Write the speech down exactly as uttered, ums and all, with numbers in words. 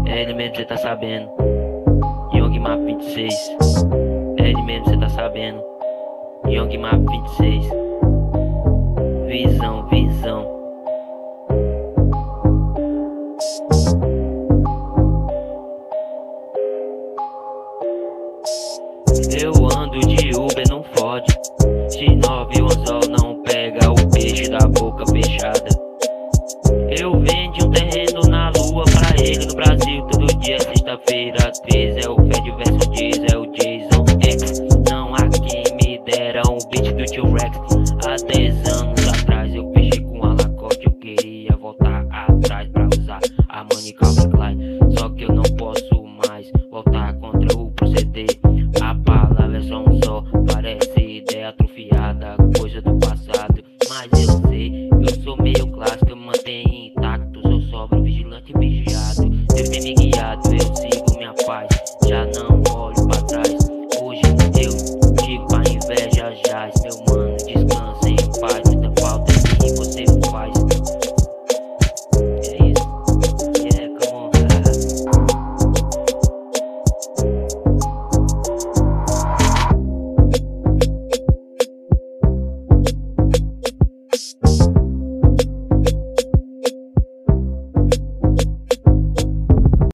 É ele mesmo, cê tá sabendo. Young Map vinte e seis. É ele mesmo, cê tá sabendo. Young Map vinte e seis. Visão, visão. Eu ando de Uber, não fode. De nove o anzol não pega o peixe da boca fechada. Eu vendi um terreno na lua pra ele no Brasil. Todo dia é sexta-feira, três. É o Fed versus Diz, é o Jason X. Não há quem me dera um beat do tio Rex. Há dez anos atrás eu fechei com a Lacoste. Eu queria voltar atrás pra usar a Money Calvin Klein. Só que eu não posso mais voltar contra o proceder. A palavra é só um só, parece ideia atrofiada, coisa do passado. Mas eu sei, eu sou meio clássico, eu mantenho intacto, sou sóbrio, vigilante e vigiado. Deus tem me guiado, eu sigo minha paz, já não olho pra trás. Hoje eu digo pra inveja jaz, meu